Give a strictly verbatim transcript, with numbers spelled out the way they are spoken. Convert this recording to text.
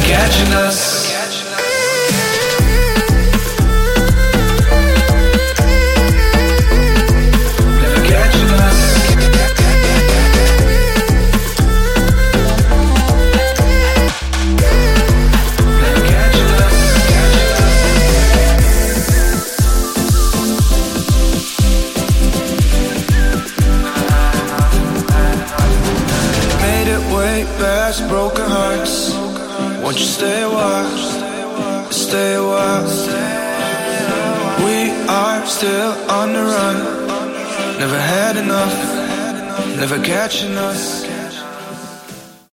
catching us. Broken hearts, won't you stay a while, stay a while. We are still on the run, never had enough, never catching us.